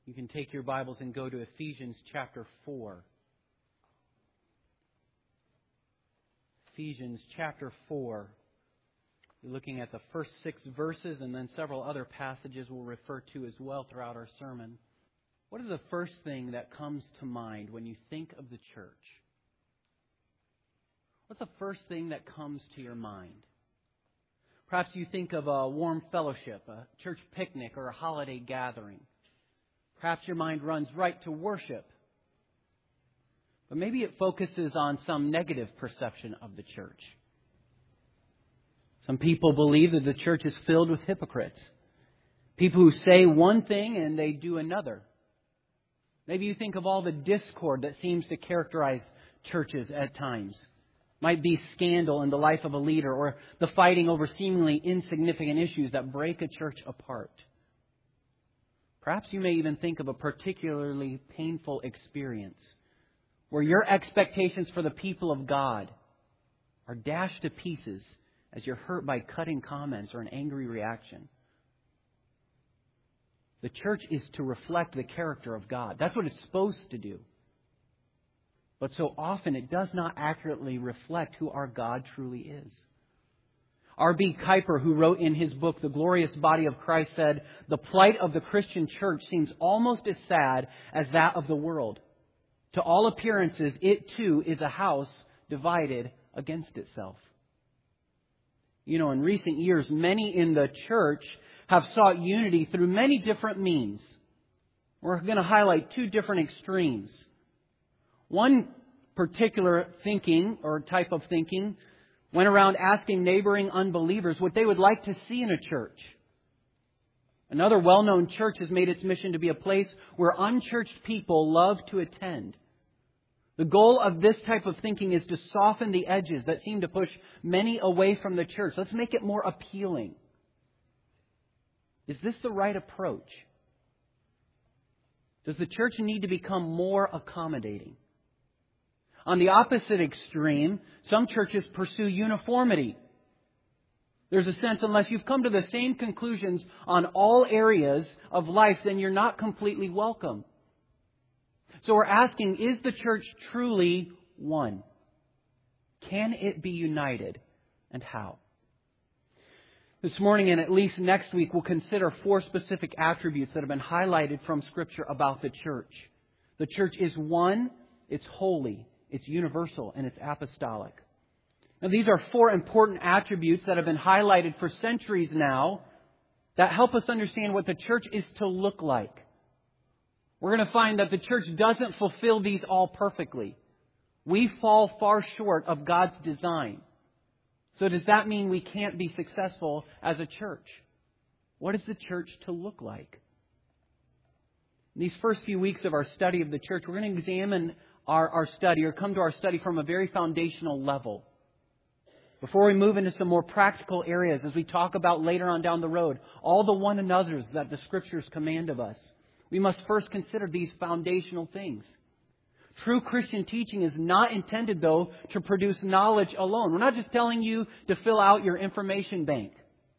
You can take your Bibles and go to Ephesians chapter 4. Ephesians chapter 4. We're looking at the first 6 verses and then several other passages we'll refer to as well throughout our sermon. What is the first thing that comes to mind when you think of the church? What's the first thing that comes to your mind? Perhaps you think of a warm fellowship, a church picnic, or a holiday gathering. Perhaps your mind runs right to worship. But maybe it focuses on some negative perception of the church. Some people believe that the church is filled with hypocrites. People who say one thing and they do another. Maybe you think of all the discord that seems to characterize churches at times. Might be scandal in the life of a leader, or the fighting over seemingly insignificant issues that break a church apart. Perhaps you may even think of a particularly painful experience where your expectations for the people of God are dashed to pieces as you're hurt by cutting comments or an angry reaction. The church is to reflect the character of God. That's what it's supposed to do. But so often it does not accurately reflect who our God truly is. R.B. Kuiper, who wrote in his book, The Glorious Body of Christ, said, "The plight of the Christian church seems almost as sad as that of the world. To all appearances, it too is a house divided against itself." You know, in recent years, many in the church have sought unity through many different means. We're going to highlight 2 different extremes. One particular thinking or type of thinking went around asking neighboring unbelievers what they would like to see in a church. Another well-known church has made its mission to be a place where unchurched people love to attend. The goal of this type of thinking is to soften the edges that seem to push many away from the church. Let's make it more appealing. Is this the right approach? Does the church need to become more accommodating? On the opposite extreme, some churches pursue uniformity. There's a sense, unless you've come to the same conclusions on all areas of life, then you're not completely welcome. So we're asking, is the church truly one? Can it be united? And how? This morning and at least next week, we'll consider 4 specific attributes that have been highlighted from Scripture about the church. The church is one, it's holy, it's universal, and it's apostolic. Now, these are 4 important attributes that have been highlighted for centuries now that help us understand what the church is to look like. We're going to find that the church doesn't fulfill these all perfectly. We fall far short of God's design. So does that mean we can't be successful as a church? What is the church to look like? In these first few weeks of our study of the church, we're going to examine our study, or come to our study from a very foundational level. Before we move into some more practical areas, as we talk about later on down the road, all the one another's that the Scriptures command of us, we must first consider these foundational things. True Christian teaching is not intended, though, to produce knowledge alone. We're not just telling you to fill out your information bank.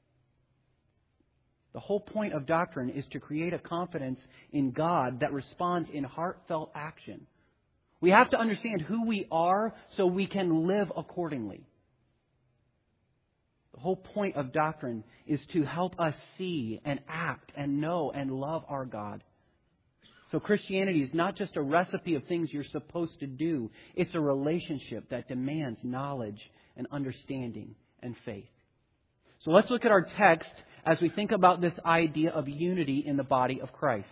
The whole point of doctrine is to create a confidence in God that responds in heartfelt action. We have to understand who we are so we can live accordingly. The whole point of doctrine is to help us see and act and know and love our God. So Christianity is not just a recipe of things you're supposed to do. It's a relationship that demands knowledge and understanding and faith. So let's look at our text as we think about this idea of unity in the body of Christ.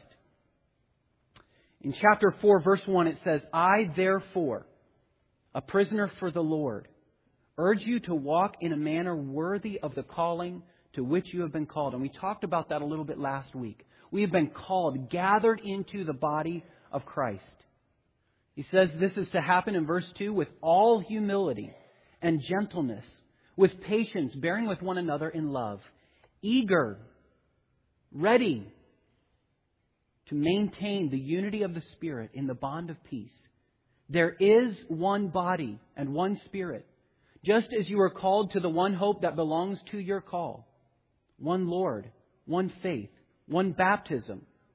In chapter 4, verse 1, it says, "I, therefore, a prisoner for the Lord, urge you to walk in a manner worthy of the calling to which you have been called." And we talked about that a little bit last week. We have been called, gathered into the body of Christ. He says this is to happen in verse 2 with all humility and gentleness, with patience, bearing with one another in love, eager, ready to maintain the unity of the Spirit in the bond of peace. There is one body and one Spirit, just as you are called to the one hope that belongs to your call. One Lord, one faith, one baptism,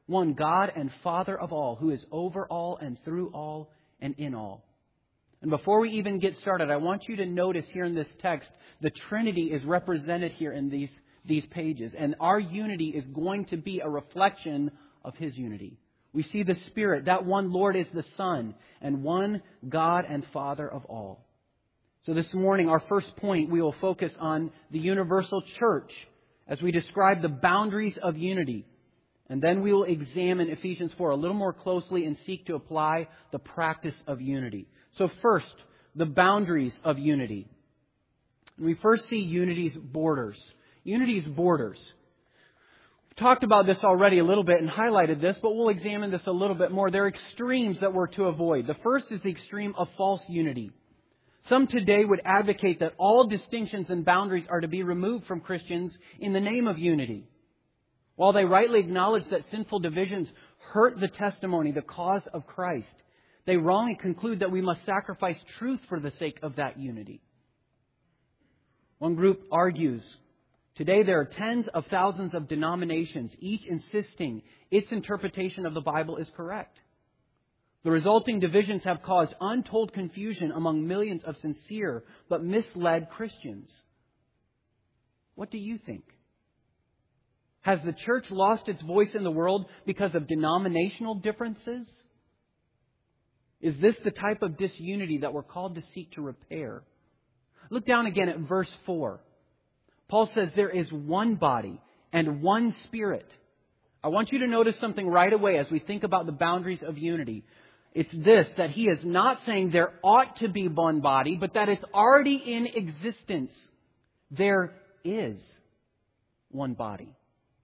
One God and Father of all, who is over all and through all and in all. And before we even get started, I want you to notice here in this text, the Trinity is represented here in these pages. And our unity is going to be a reflection of His unity. We see the Spirit. That one Lord is the Son, and one God and Father of all. So this morning, our first point, we will focus on the universal church as we describe the boundaries of unity. And then we will examine Ephesians 4 a little more closely and seek to apply the practice of unity. So first, the boundaries of unity. We first see unity's borders. Unity's borders. We've talked about this already a little bit and highlighted this, but we'll examine this a little bit more. There are extremes that we're to avoid. The first is the extreme of false unity. Some today would advocate that all distinctions and boundaries are to be removed from Christians in the name of unity. While they rightly acknowledge that sinful divisions hurt the testimony, the cause of Christ, they wrongly conclude that we must sacrifice truth for the sake of that unity. One group argues, today there are tens of thousands of denominations, each insisting its interpretation of the Bible is correct. The resulting divisions have caused untold confusion among millions of sincere but misled Christians. What do you think? Has the church lost its voice in the world because of denominational differences? Is this the type of disunity that we're called to seek to repair? Look down again at verse 4. Paul says there is one body and one Spirit. I want you to notice something right away as we think about the boundaries of unity. It's this, that he is not saying there ought to be one body, but that it's already in existence. There is one body.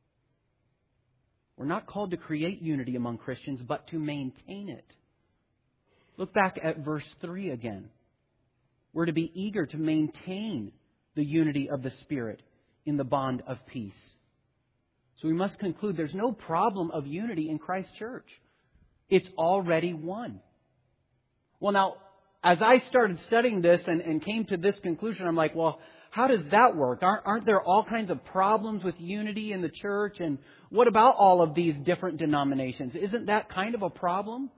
We're not called to create unity among Christians, but to maintain it. Look back at verse 3 again. We're to be eager to maintain the unity of the Spirit in the bond of peace. So we must conclude there's no problem of unity in Christ's church. It's already one. Well, now, as I started studying this and came to this conclusion, I'm like, well, how does that work? Aren't there all kinds of problems with unity in the church? And what about all of these different denominations? Isn't that kind of a problem?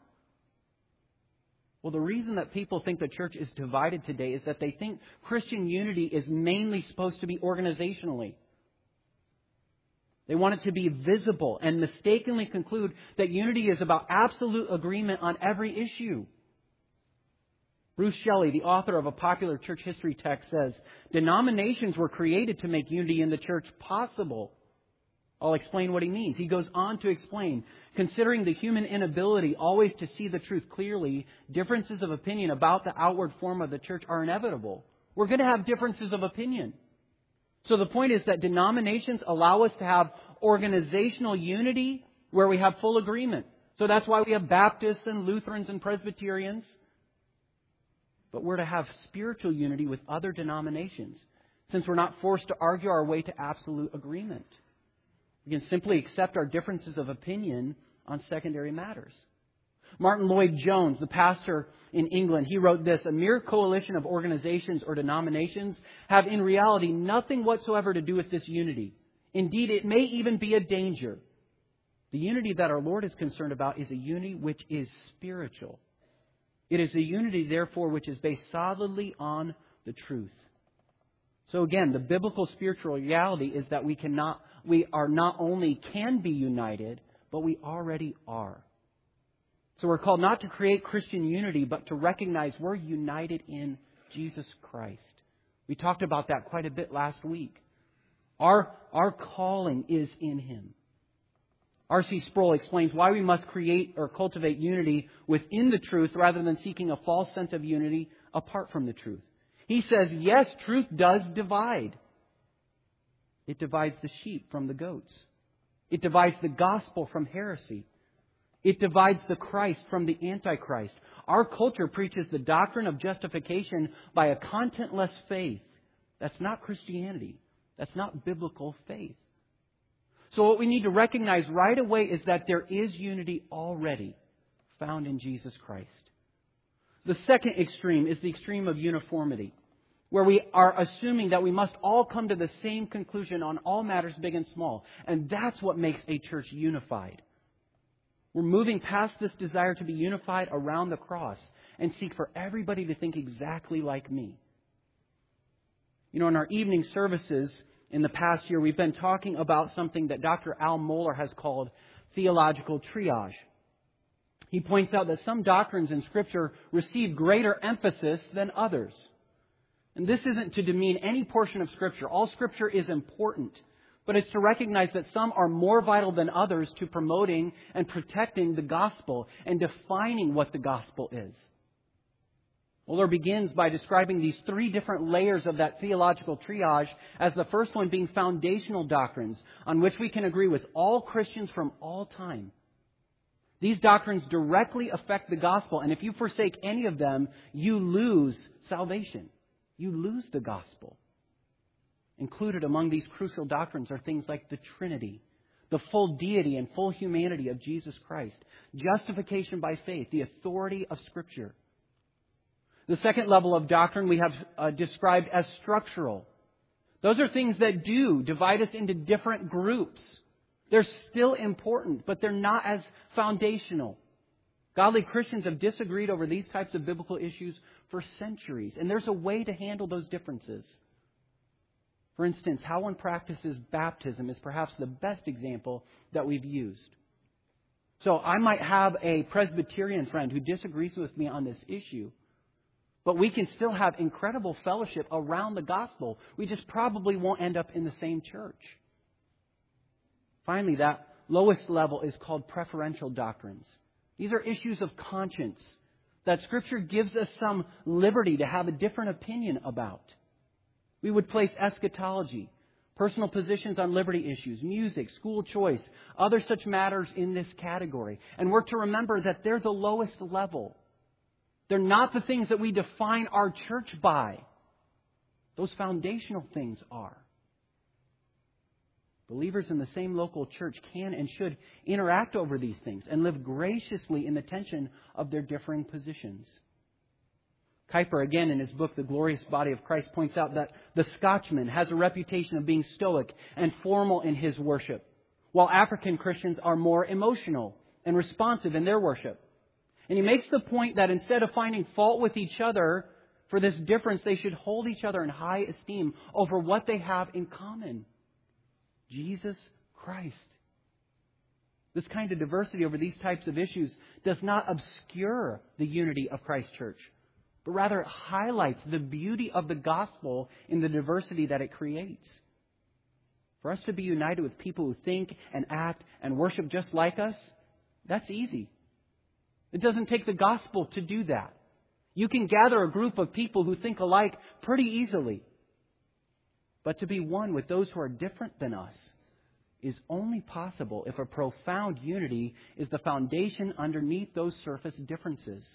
Well, the reason that people think the church is divided today is that they think Christian unity is mainly supposed to be organizationally. They want it to be visible and mistakenly conclude that unity is about absolute agreement on every issue. Bruce Shelley, the author of a popular church history text, says, denominations were created to make unity in the church possible. I'll explain what he means. He goes on to explain, considering the human inability always to see the truth clearly, differences of opinion about the outward form of the church are inevitable. We're going to have differences of opinion. So the point is that denominations allow us to have organizational unity where we have full agreement. So that's why we have Baptists and Lutherans and Presbyterians. But we're to have spiritual unity with other denominations, since we're not forced to argue our way to absolute agreement. We can simply accept our differences of opinion on secondary matters. Martin Lloyd-Jones, the pastor in England, he wrote this: a mere coalition of organizations or denominations have in reality nothing whatsoever to do with this unity. Indeed, it may even be a danger. The unity that our Lord is concerned about is a unity which is spiritual. It is a unity, therefore, which is based solidly on the truth. So again, the biblical spiritual reality is that we are not only can be united, but we already are. So we're called not to create Christian unity, but to recognize we're united in Jesus Christ. We talked about that quite a bit last week. Our calling is in Him. R.C. Sproul explains why we must create or cultivate unity within the truth rather than seeking a false sense of unity apart from the truth. He says, yes, truth does divide. It divides the sheep from the goats. It divides the gospel from heresy. It divides the Christ from the Antichrist. Our culture preaches the doctrine of justification by a contentless faith. That's not Christianity. That's not biblical faith. So what we need to recognize right away is that there is unity already found in Jesus Christ. The second extreme is the extreme of uniformity, where we are assuming that we must all come to the same conclusion on all matters big and small. And that's what makes a church unified. We're moving past this desire to be unified around the cross and seek for everybody to think exactly like me. You know, in our evening services in the past year, we've been talking about something that Dr. Al Mohler has called theological triage. He points out that some doctrines in Scripture receive greater emphasis than others. And this isn't to demean any portion of Scripture. All Scripture is important. But it's to recognize that some are more vital than others to promoting and protecting the gospel and defining what the gospel is. Mohler begins by describing these three different layers of that theological triage, as the first one being foundational doctrines on which we can agree with all Christians from all time. These doctrines directly affect the gospel, and if you forsake any of them, you lose salvation. You lose the gospel. Included among these crucial doctrines are things like the Trinity, the full deity and full humanity of Jesus Christ, justification by faith, the authority of Scripture. The second level of doctrine we have described as structural. Those are things that do divide us into different groups. They're still important, but they're not as foundational. Godly Christians have disagreed over these types of biblical issues for centuries, and there's a way to handle those differences. For instance, how one practices baptism is perhaps the best example that we've used. So I might have a Presbyterian friend who disagrees with me on this issue, but we can still have incredible fellowship around the gospel. We just probably won't end up in the same church. Finally, that lowest level is called preferential doctrines. These are issues of conscience that Scripture gives us some liberty to have a different opinion about. We would place eschatology, personal positions on liberty issues, music, school choice, other such matters in this category. And we're to remember that they're the lowest level. They're not the things that we define our church by. Those foundational things are. Believers in the same local church can and should interact over these things and live graciously in the tension of their differing positions. Kuyper, again, in his book, The Glorious Body of Christ, points out that the Scotchman has a reputation of being stoic and formal in his worship, while African Christians are more emotional and responsive in their worship. And he makes the point that instead of finding fault with each other for this difference, they should hold each other in high esteem over what they have in common: Jesus Christ. This kind of diversity over these types of issues does not obscure the unity of Christ's church, but rather it highlights the beauty of the gospel in the diversity that it creates. For us to be united with people who think and act and worship just like us, that's easy. It doesn't take the gospel to do that. You can gather a group of people who think alike pretty easily. But to be one with those who are different than us is only possible if a profound unity is the foundation underneath those surface differences.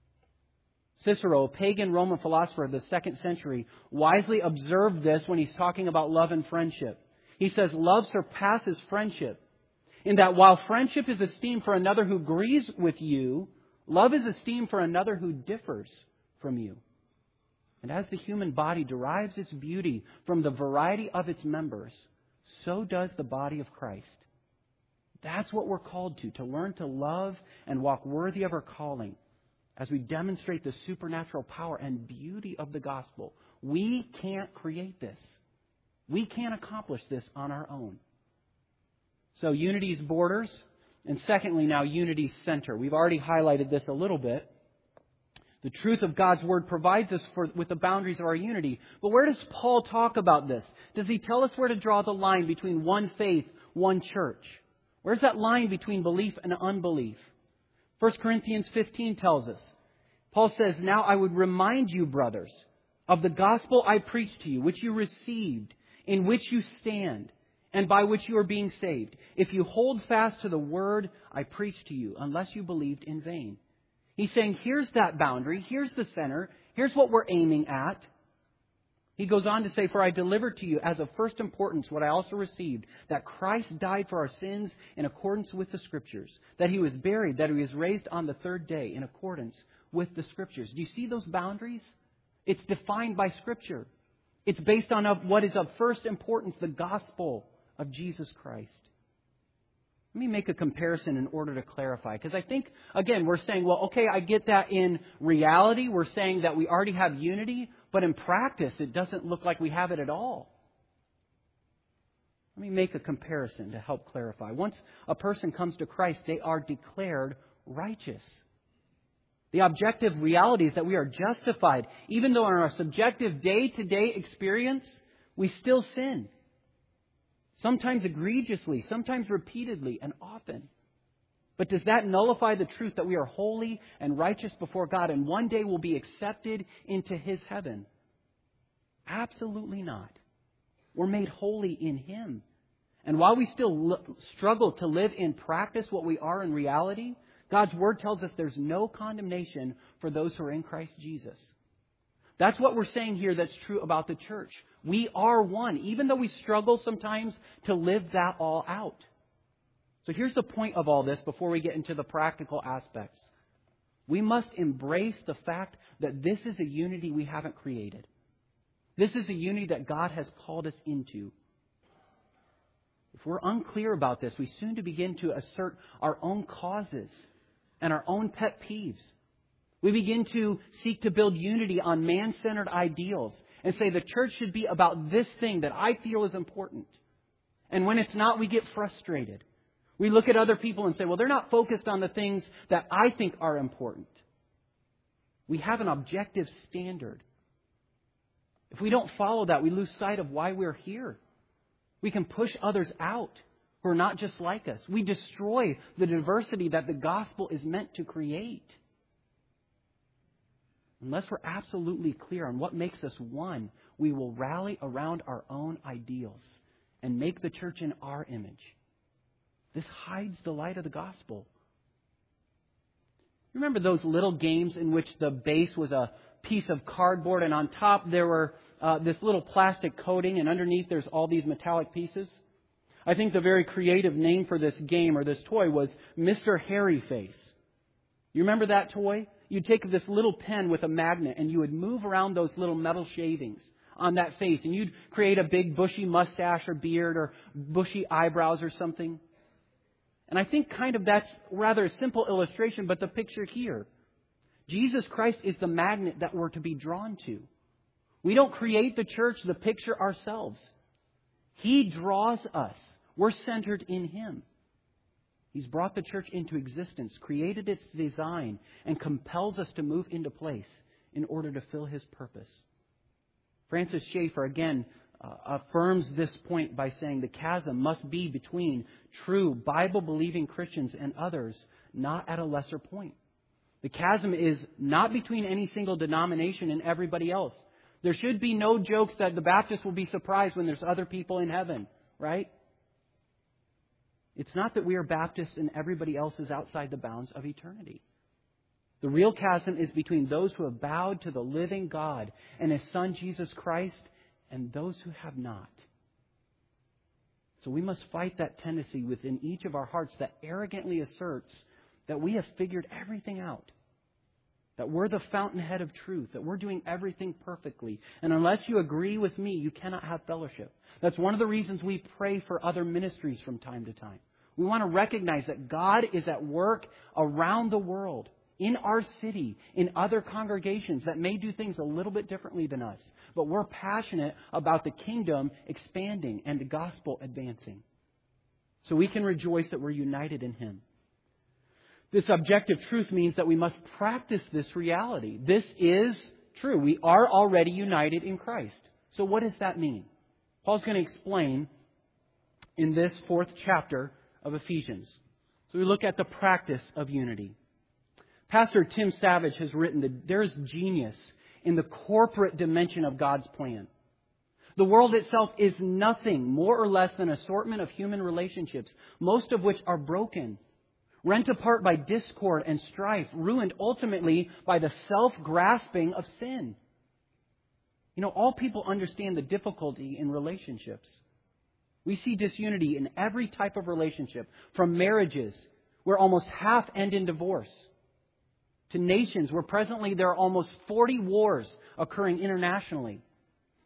Cicero, a pagan Roman philosopher of the 2nd century, wisely observed this when he's talking about love and friendship. He says, love surpasses friendship, in that while friendship is esteemed for another who agrees with you, love is esteemed for another who differs from you. And as the human body derives its beauty from the variety of its members, so does the body of Christ. That's what we're called to learn to love and walk worthy of our calling as we demonstrate the supernatural power and beauty of the gospel. We can't create this. We can't accomplish this on our own. So unity's borders, and secondly now unity's center. We've already highlighted this a little bit. The truth of God's Word provides us with the boundaries of our unity. But where does Paul talk about this? Does he tell us where to draw the line between one faith, one church? Where's that line between belief and unbelief? 1 Corinthians 15 tells us. Paul says, now I would remind you, brothers, of the gospel I preached to you, which you received, in which you stand, and by which you are being saved, if you hold fast to the word I preached to you, unless you believed in vain. He's saying, here's that boundary, here's the center, here's what we're aiming at. He goes on to say, for I delivered to you as of first importance what I also received, that Christ died for our sins in accordance with the Scriptures, that He was buried, that He was raised on the third day in accordance with the Scriptures. Do you see those boundaries? It's defined by Scripture. It's based on what is of first importance, the gospel of Jesus Christ. Let me make a comparison in order to clarify. Because I think, again, we're saying, well, okay, I get that in reality. We're saying that we already have unity. But in practice, it doesn't look like we have it at all. Let me make a comparison to help clarify. Once a person comes to Christ, they are declared righteous. The objective reality is that we are justified. Even though in our subjective day-to-day experience, we still sin. Sometimes egregiously, sometimes repeatedly, and often. But does that nullify the truth that we are holy and righteous before God and one day will be accepted into His heaven? Absolutely not. We're made holy in Him. And while we still struggle to live in practice what we are in reality, God's Word tells us there's no condemnation for those who are in Christ Jesus. That's what we're saying here that's true about the church. We are one, even though we struggle sometimes to live that all out. So here's the point of all this before we get into the practical aspects. We must embrace the fact that this is a unity we haven't created. This is a unity that God has called us into. If we're unclear about this, we soon to begin to assert our own causes and our own pet peeves. We begin to seek to build unity on man-centered ideals and say the church should be about this thing that I feel is important. And when it's not, we get frustrated. We look at other people and say, well, they're not focused on the things that I think are important. We have an objective standard. If we don't follow that, we lose sight of why we're here. We can push others out who are not just like us. We destroy the diversity that the gospel is meant to create. Unless we're absolutely clear on what makes us one, we will rally around our own ideals and make the church in our image. This hides the light of the gospel. Remember those little games in which the base was a piece of cardboard and on top there were this little plastic coating and underneath there's all these metallic pieces? I think the very creative name for this game or this toy was Mr. Hairy Face. You remember that toy? You'd take this little pen with a magnet and you would move around those little metal shavings on that face and you'd create a big bushy mustache or beard or bushy eyebrows or something. And I think kind of that's rather a simple illustration, but the picture here. Jesus Christ is the magnet that we're to be drawn to. We don't create the church, the picture ourselves. He draws us. We're centered in Him. He's brought the church into existence, created its design, and compels us to move into place in order to fill His purpose. Francis Schaeffer, again, affirms this point by saying the chasm must be between true Bible-believing Christians and others, not at a lesser point. The chasm is not between any single denomination and everybody else. There should be no jokes that the Baptists will be surprised when there's other people in heaven, right? It's not that we are Baptists and everybody else is outside the bounds of eternity. The real chasm is between those who have bowed to the living God and His Son Jesus Christ and those who have not. So we must fight that tendency within each of our hearts that arrogantly asserts that we have figured everything out, that we're the fountainhead of truth, that we're doing everything perfectly. And unless you agree with me, you cannot have fellowship. That's one of the reasons we pray for other ministries from time to time. We want to recognize that God is at work around the world, in our city, in other congregations that may do things a little bit differently than us. But we're passionate about the kingdom expanding and the gospel advancing. So we can rejoice that we're united in Him. This objective truth means that we must practice this reality. This is true. We are already united in Christ. So what does that mean? Paul's going to explain in this 4th chapter of Ephesians. So we look at the practice of unity. Pastor Tim Savage has written that there's genius in the corporate dimension of God's plan. The world itself is nothing more or less than an assortment of human relationships, most of which are broken, rent apart by discord and strife, ruined ultimately by the self-grasping of sin. You know, all people understand the difficulty in relationships. We see disunity in every type of relationship, from marriages where almost half end in divorce, to nations where presently there are almost 40 wars occurring internationally.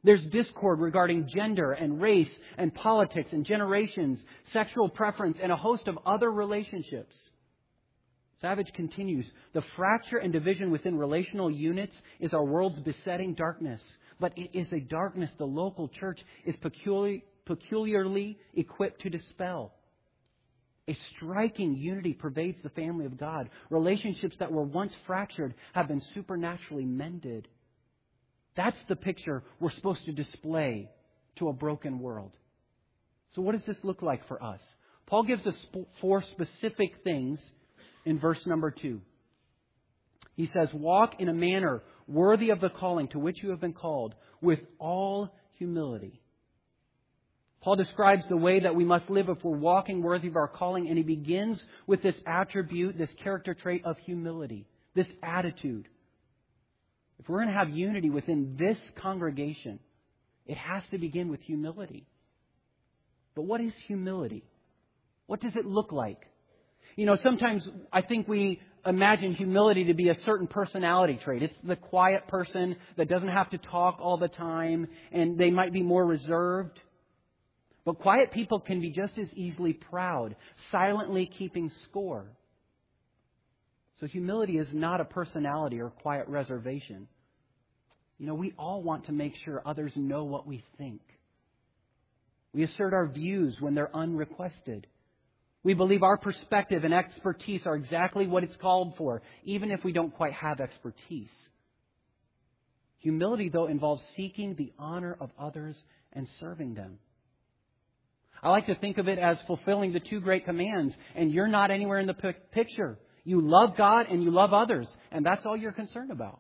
There's discord regarding gender and race and politics and generations, sexual preference, and a host of other relationships. Savage continues, the fracture and division within relational units is our world's besetting darkness. But it is a darkness the local church is peculiarly equipped to dispel. A striking unity pervades the family of God. Relationships that were once fractured have been supernaturally mended. That's the picture we're supposed to display to a broken world. So what does this look like for us? Paul gives us 4 specific things in verse number 2. He says, walk in a manner worthy of the calling to which you have been called, with all humility. Paul describes the way that we must live if we're walking worthy of our calling, and he begins with this attribute, this character trait of humility, this attitude. If we're going to have unity within this congregation, it has to begin with humility. But what is humility? What does it look like? You know, sometimes I think we imagine humility to be a certain personality trait. It's the quiet person that doesn't have to talk all the time, and they might be more reserved. But quiet people can be just as easily proud, silently keeping score. So humility is not a personality or quiet reservation. You know, we all want to make sure others know what we think. We assert our views when they're unrequested. We believe our perspective and expertise are exactly what it's called for, even if we don't quite have expertise. Humility, though, involves seeking the honor of others and serving them. I like to think of it as fulfilling the 2 great commands, and you're not anywhere in the picture. You love God and you love others, and that's all you're concerned about.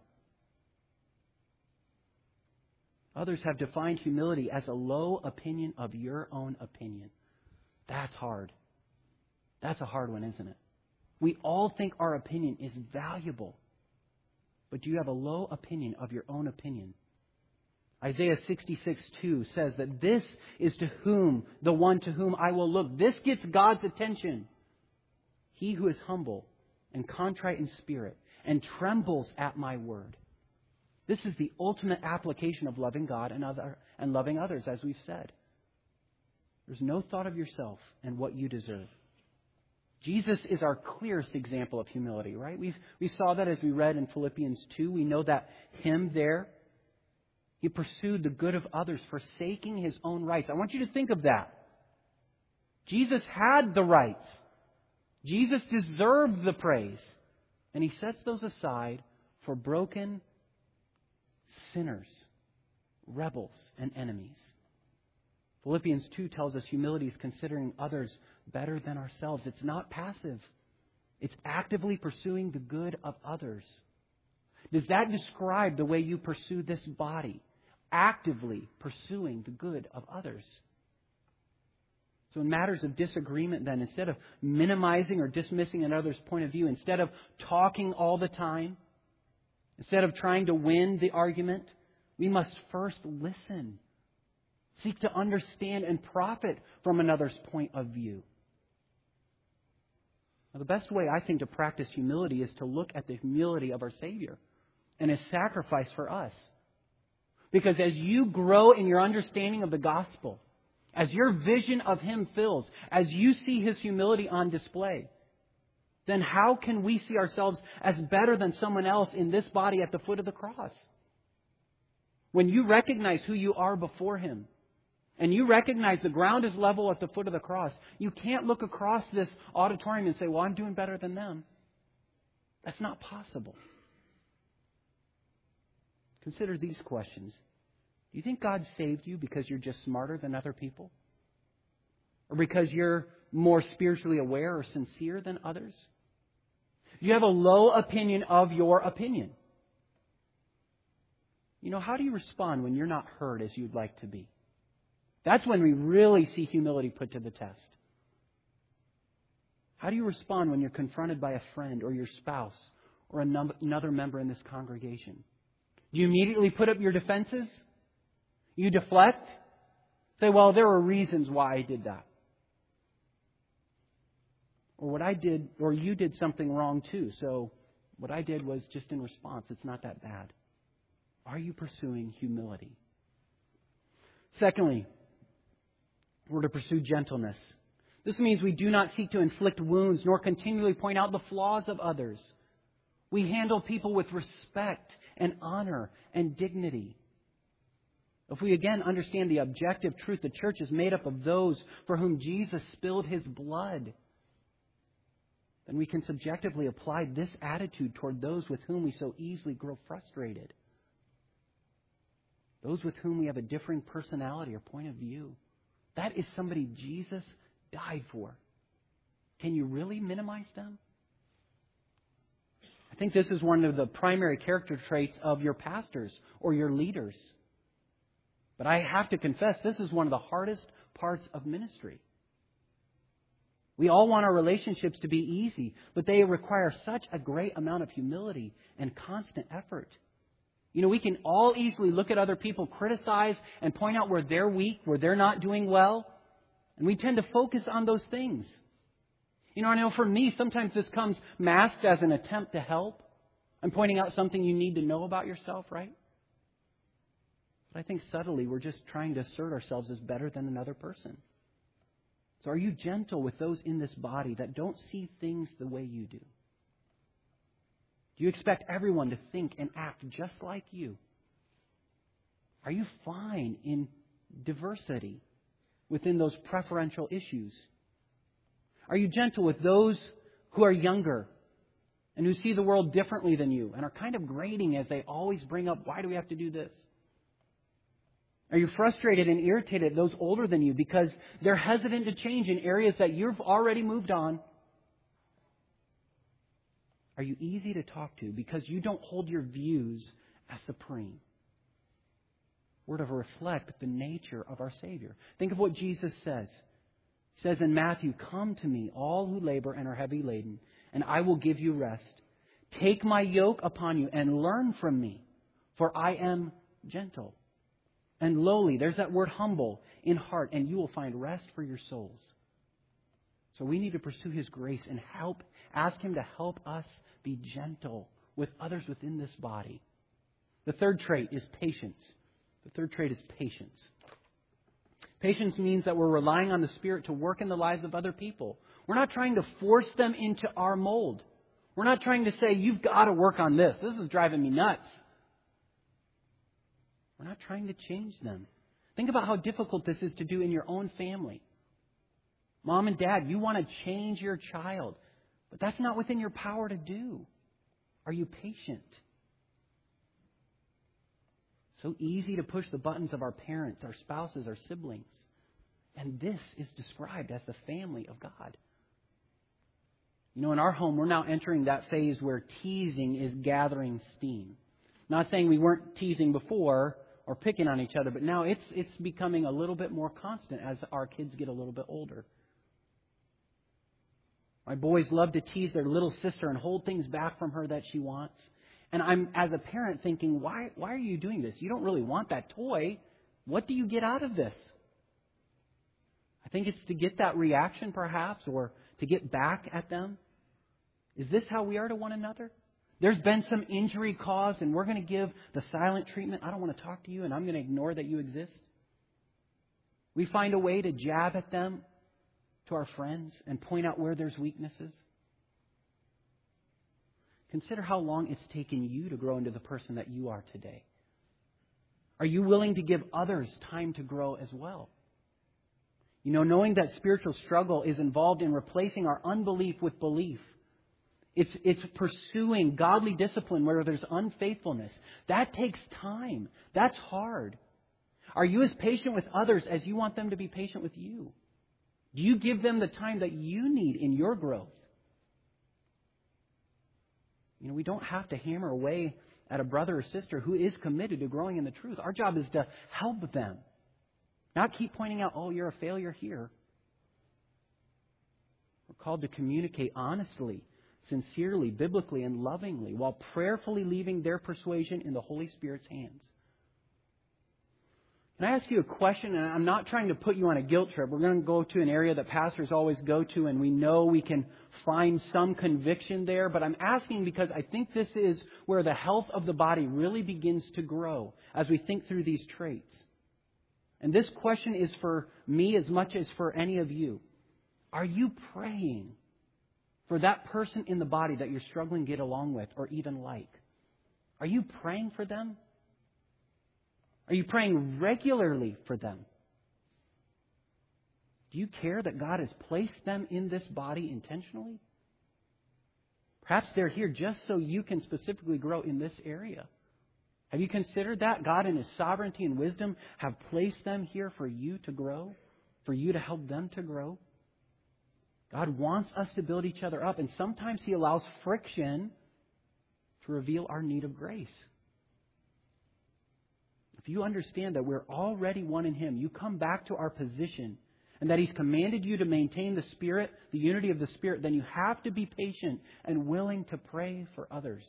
Others have defined humility as a low opinion of your own opinion. That's hard. That's a hard one, isn't it? We all think our opinion is valuable, but you have a low opinion of your own opinion. Isaiah 66:2 says that this is the one to whom I will look. This gets God's attention. He who is humble and contrite in spirit and trembles at my word. This is the ultimate application of loving God and loving others, as we've said. There's no thought of yourself and what you deserve. Jesus is our clearest example of humility, right? We saw that as we read in Philippians 2. We know that him there, he pursued the good of others, forsaking his own rights. I want you to think of that. Jesus had the rights. Jesus deserved the praise. And he sets those aside for broken sinners, rebels, and enemies. Philippians 2 tells us humility is considering others better than ourselves. It's not passive. It's actively pursuing the good of others. Does that describe the way you pursue this body? Actively pursuing the good of others. So in matters of disagreement then, instead of minimizing or dismissing another's point of view, instead of talking all the time, instead of trying to win the argument, we must first listen. Seek to understand and profit from another's point of view. Now, the best way, I think, to practice humility is to look at the humility of our Savior and His sacrifice for us. Because as you grow in your understanding of the gospel, as your vision of Him fills, as you see His humility on display, then how can we see ourselves as better than someone else in this body at the foot of the cross? When you recognize who you are before Him, and you recognize the ground is level at the foot of the cross, you can't look across this auditorium and say, well, I'm doing better than them. That's not possible. Consider these questions. Do you think God saved you because you're just smarter than other people? Or because you're more spiritually aware or sincere than others? Do you have a low opinion of your opinion? You know, how do you respond when you're not heard as you'd like to be? That's when we really see humility put to the test. How do you respond when you're confronted by a friend or your spouse or another member in this congregation? Do you immediately put up your defenses? You deflect? Say, well, there were reasons why I did that. Or what I did, or you did something wrong too. So what I did was just in response. It's not that bad. Are you pursuing humility? Secondly, we're to pursue gentleness. This means we do not seek to inflict wounds nor continually point out the flaws of others. We handle people with respect and honor and dignity. If we again understand the objective truth, the church is made up of those for whom Jesus spilled His blood, then we can subjectively apply this attitude toward those with whom we so easily grow frustrated. Those with whom we have a differing personality or point of view. That is somebody Jesus died for. Can you really minimize them? I think this is one of the primary character traits of your pastors or your leaders. But I have to confess, this is one of the hardest parts of ministry. We all want our relationships to be easy, but they require such a great amount of humility and constant effort. You know, we can all easily look at other people, criticize, and point out where they're weak, where they're not doing well. And we tend to focus on those things. You know, I know for me, sometimes this comes masked as an attempt to help. I'm pointing out something you need to know about yourself, right? But I think subtly we're just trying to assert ourselves as better than another person. So are you gentle with those in this body that don't see things the way you do? Do you expect everyone to think and act just like you? Are you fine in diversity within those preferential issues? Are you gentle with those who are younger and who see the world differently than you and are kind of grating as they always bring up, why do we have to do this? Are you frustrated and irritated at those older than you because they're hesitant to change in areas that you've already moved on? Are you easy to talk to because you don't hold your views as supreme? We're to reflect the nature of our Savior. Think of what Jesus says. He says in Matthew, "Come to me, all who labor and are heavy laden, and I will give you rest. Take my yoke upon you and learn from me, for I am gentle and lowly." There's that word humble in heart, and you will find rest for your souls. So we need to pursue His grace and ask Him to help us be gentle with others within this body. The third trait is patience. Patience means that we're relying on the Spirit to work in the lives of other people. We're not trying to force them into our mold. We're not trying to say, you've got to work on this. This is driving me nuts. We're not trying to change them. Think about how difficult this is to do in your own family. Mom and Dad, you want to change your child, but that's not within your power to do. Are you patient? So easy to push the buttons of our parents, our spouses, our siblings. And this is described as the family of God. You know, in our home, we're now entering that phase where teasing is gathering steam. Not saying we weren't teasing before or picking on each other, but now it's becoming a little bit more constant as our kids get a little bit older. My boys love to tease their little sister and hold things back from her that she wants. And I'm, as a parent, thinking, why are you doing this? You don't really want that toy. What do you get out of this? I think it's to get that reaction, perhaps, or to get back at them. Is this how we are to one another? There's been some injury caused, and we're going to give the silent treatment. I don't want to talk to you, and I'm going to ignore that you exist. We find a way to jab at them, to our friends, and point out where there's weaknesses. Consider how long it's taken you to grow into the person that you are today. Are you willing to give others time to grow as well? You know, knowing that spiritual struggle is involved in replacing our unbelief with belief. It's pursuing godly discipline where there's unfaithfulness. That takes time. That's hard. Are you as patient with others as you want them to be patient with you? Do you give them the time that you need in your growth? You know, we don't have to hammer away at a brother or sister who is committed to growing in the truth. Our job is to help them. Not keep pointing out, oh, you're a failure here. We're called to communicate honestly, sincerely, biblically, and lovingly while prayerfully leaving their persuasion in the Holy Spirit's hands. Can I ask you a question? And I'm not trying to put you on a guilt trip. We're going to go to an area that pastors always go to, and we know we can find some conviction there. But I'm asking because I think this is where the health of the body really begins to grow as we think through these traits. And this question is for me as much as for any of you. Are you praying for that person in the body that you're struggling to get along with or even like? Are you praying for them? Are you praying regularly for them? Do you care that God has placed them in this body intentionally? Perhaps they're here just so you can specifically grow in this area. Have you considered that? God in His sovereignty and wisdom have placed them here for you to grow, for you to help them to grow. God wants us to build each other up, and sometimes He allows friction to reveal our need of grace. If you understand that we're already one in Him, you come back to our position and that He's commanded you to maintain the Spirit, the unity of the Spirit, then you have to be patient and willing to pray for others.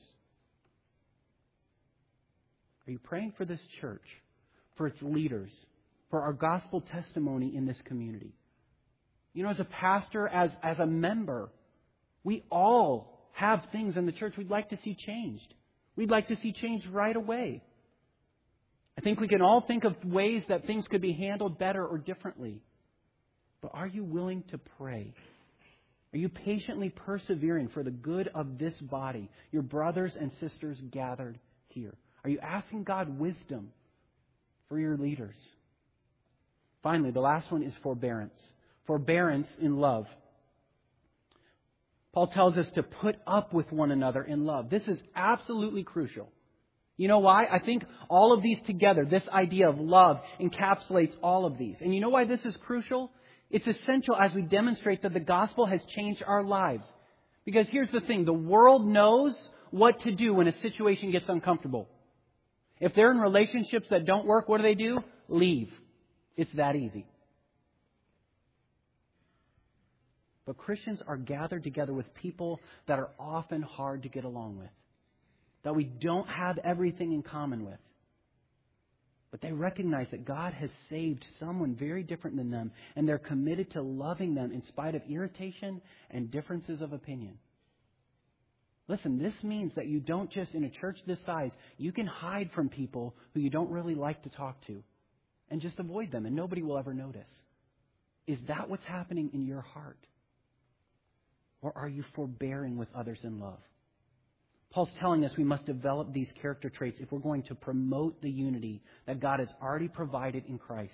Are you praying for this church, for its leaders, for our gospel testimony in this community? You know, as a pastor, as a member, we all have things in the church we'd like to see changed. We'd like to see changed right away. I think we can all think of ways that things could be handled better or differently. But are you willing to pray? Are you patiently persevering for the good of this body, your brothers and sisters gathered here? Are you asking God wisdom for your leaders? Finally, the last one is forbearance. Forbearance in love. Paul tells us to put up with one another in love. This is absolutely crucial. You know why? I think all of these together, this idea of love, encapsulates all of these. And you know why this is crucial? It's essential as we demonstrate that the gospel has changed our lives. Because here's the thing. The world knows what to do when a situation gets uncomfortable. If they're in relationships that don't work, what do? Leave. It's that easy. But Christians are gathered together with people that are often hard to get along with, that we don't have everything in common with. But they recognize that God has saved someone very different than them, and they're committed to loving them in spite of irritation and differences of opinion. Listen, this means that you don't just, in a church this size, you can hide from people who you don't really like to talk to and just avoid them, and nobody will ever notice. Is that what's happening in your heart? Or are you forbearing with others in love? Paul's telling us we must develop these character traits if we're going to promote the unity that God has already provided in Christ.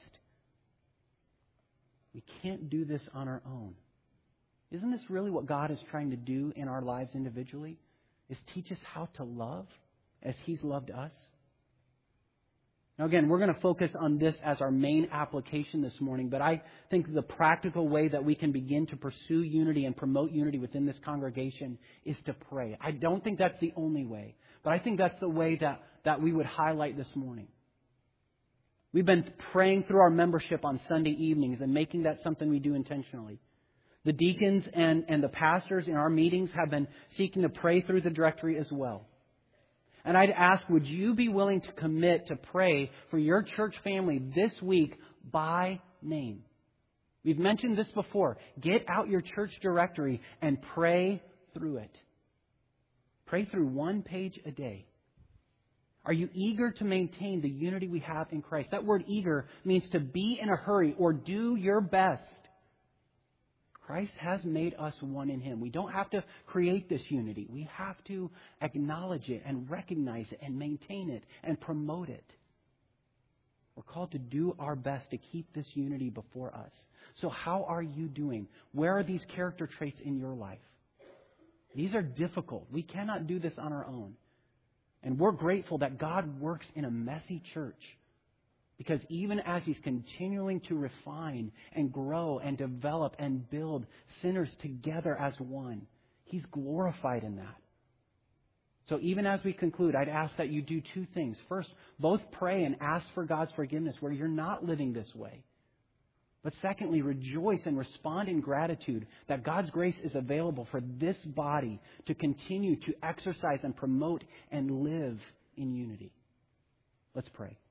We can't do this on our own. Isn't this really what God is trying to do in our lives individually? Is teach us how to love as He's loved us? Now again, we're going to focus on this as our main application this morning, but I think the practical way that we can begin to pursue unity and promote unity within this congregation is to pray. I don't think that's the only way, but I think that's the way that we would highlight this morning. We've been praying through our membership on Sunday evenings and making that something we do intentionally. The deacons and the pastors in our meetings have been seeking to pray through the directory as well. And I'd ask, would you be willing to commit to pray for your church family this week by name? We've mentioned this before. Get out your church directory and pray through it. Pray through one page a day. Are you eager to maintain the unity we have in Christ? That word eager means to be in a hurry or do your best. Christ has made us one in Him. We don't have to create this unity. We have to acknowledge it and recognize it and maintain it and promote it. We're called to do our best to keep this unity before us. So how are you doing? Where are these character traits in your life? These are difficult. We cannot do this on our own. And we're grateful that God works in a messy church. Because even as He's continuing to refine and grow and develop and build sinners together as one, He's glorified in that. So even as we conclude, I'd ask that you do two things. First, both pray and ask for God's forgiveness where you're not living this way. But secondly, rejoice and respond in gratitude that God's grace is available for this body to continue to exercise and promote and live in unity. Let's pray.